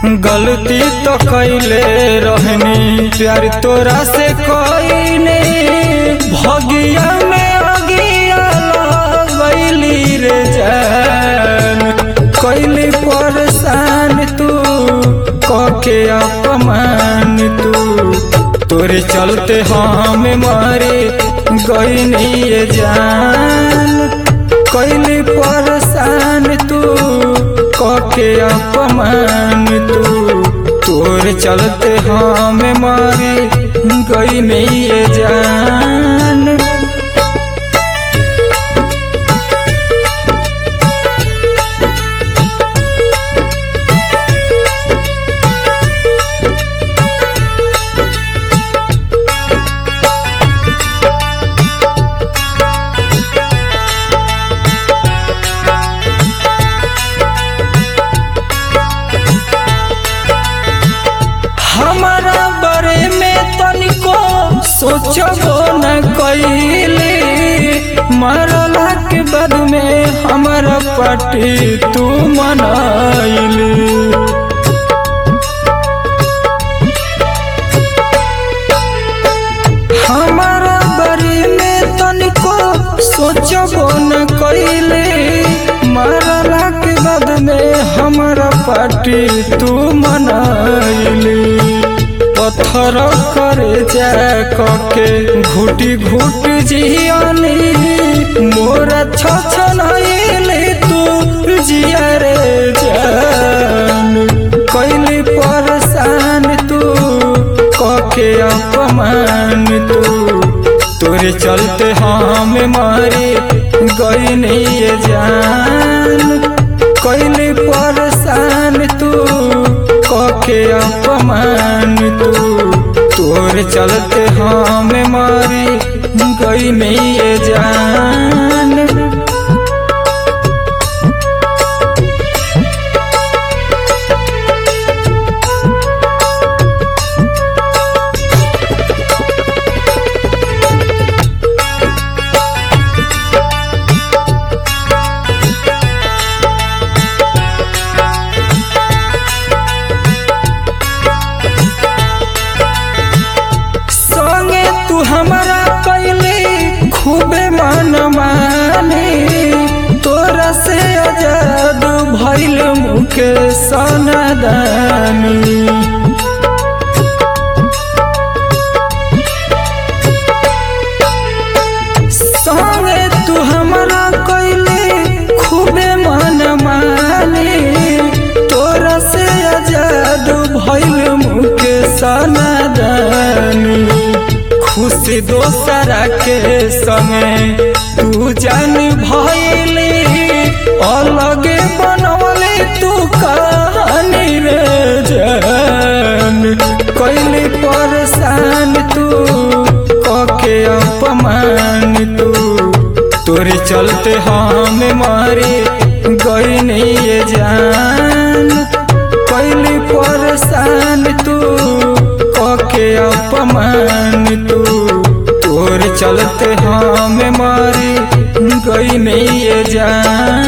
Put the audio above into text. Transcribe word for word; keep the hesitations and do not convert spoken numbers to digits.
गलती तो कैले रहनी प्यार तोरा से कोई नहीं, भगिया में अगिया लगैली रे जान। कैली परेशान तू कके अपमान तू, तोरे चलते हम मरे गईनी ये जान। कैली परेशान तू कके अपमान तू, तोरे चलते हम मरे गईनी ये जान। हमारा बारे में तनिको सोचबो न कैली, मरला के बाद में हमारा पार्टी तू मनाइली। हमारा बारे में तनिको सोचबो न कैली, मरला के बाद में हमारा पार्टी तू मनाइली। पत्थर करे जा कके घुटी घुट जियानी, मोरा छछनैले तू जिया रे जान। कैली परेशान तू कके अपमान तू, तोरे चलते हम मरे गईनी ये जान। कैली परेशान तू कके अपमान तू, तोरे चलते हम मरे गईनी ये जान। हमारा कैली खूबे मन मानी, तोरा से आजाद भइल मुके सनादानी। संगे तू हमारा कैली खूबे मन मानी, तोरा से आजाद भइल मुके सनादानी। खुशी दोसरा के संगे तू जान भइली, अलगे बनवले तू कहानी रे जान। कैली परेशान तू कके अपमान तू, तोरे चलते हम मरे गईनी ये जान। कैली परेशान तू कके अपमान तू, तोरे चलते हम मरे गईनी ये जान।